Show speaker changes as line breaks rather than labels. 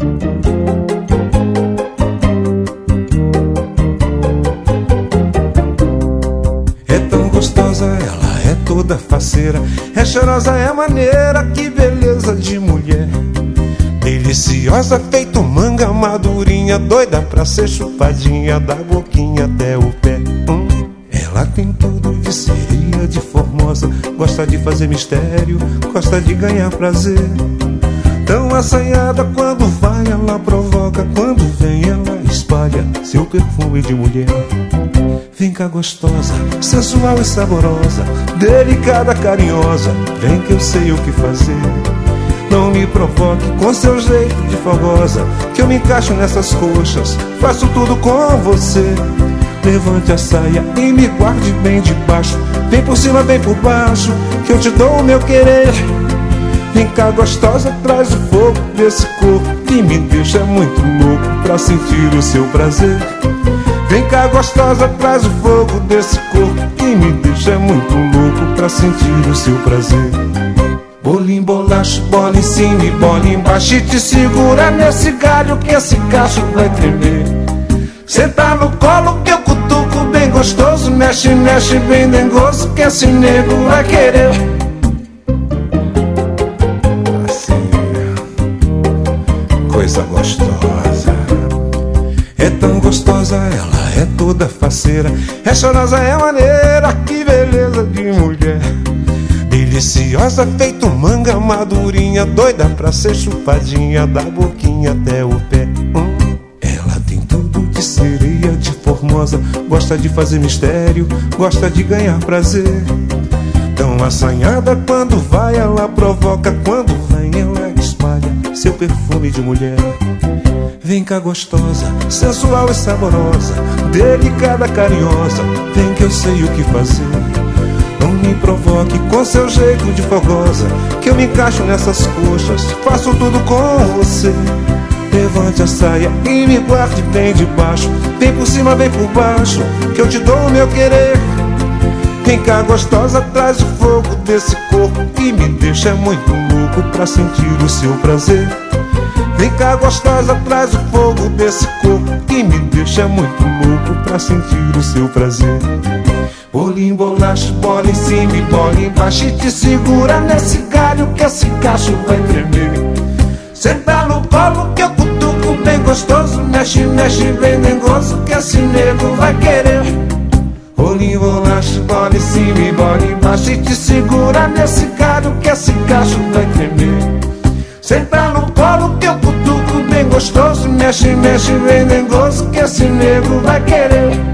É tão gostosa, ela é toda faceira, é cheirosa, é maneira, que beleza de mulher. Deliciosa, feito manga madurinha, doida pra ser chupadinha, da boquinha até o pé. Ela tem tudo de sereia, de formosa, gosta de fazer mistério, gosta de ganhar prazer. Tão assanhada, quando vai ela provoca, quando vem ela espalha seu perfume de mulher. Vem cá gostosa, sensual e saborosa, delicada, carinhosa, vem que eu sei o que fazer. Não me provoque com seu jeito de fogosa, que eu me encaixo nessas coxas, faço tudo com você. Levante a saia e me guarde bem debaixo, vem por cima, vem por baixo, que eu te dou o meu querer. Vem cá gostosa, traz o fogo desse corpo que me deixa muito louco pra sentir o seu prazer. Vem cá gostosa, traz o fogo desse corpo que me deixa muito louco pra sentir o seu prazer. Bolinho, bolacha, bola em cima e bola embaixo, e te segura nesse galho que esse cacho vai tremer. Senta no colo que eu cutuco bem gostoso, mexe, mexe bem dengoso, que esse nego vai querer. Assim, coisa gostosa. É tão gostosa, ela é toda faceira, é chorosa, é maneira, que beleza de mulher. Deliciosa, feito manga madurinha, doida pra ser chupadinha, da boquinha até o pé. Ela tem tudo de sereia, de formosa, gosta de fazer mistério, gosta de ganhar prazer. Tão assanhada, quando vai ela provoca, quando vem ela espalha seu perfume de mulher. Vem cá gostosa, sensual e saborosa, delicada, carinhosa, vem que eu sei o que fazer. Não me provoque com seu jeito de fogosa, que eu me encaixo nessas coxas, faço tudo com você. Levante a saia e me guarde bem debaixo, vem por cima, vem por baixo, que eu te dou o meu querer. Vem cá gostosa, traz o fogo desse corpo que me deixa muito louco pra sentir o seu prazer. Vem cá gostosa, traz o fogo desse corpo que me deixa muito louco pra sentir o seu prazer. Bolinho, bolacha, bola em cima e bola embaixo, e te segura nesse galho que esse cacho vai tremer. Senta no colo que eu cutuco bem gostoso, mexe, mexe bem dengoso, que esse nego vai querer. Bolinho, bolacha, bola em cima e bola embaixo, e te segura nesse galho que esse cacho vai tremer. Senta no colo que eu cutuco bem gostoso, mexe, mexe bem dengoso, que esse nego vai querer.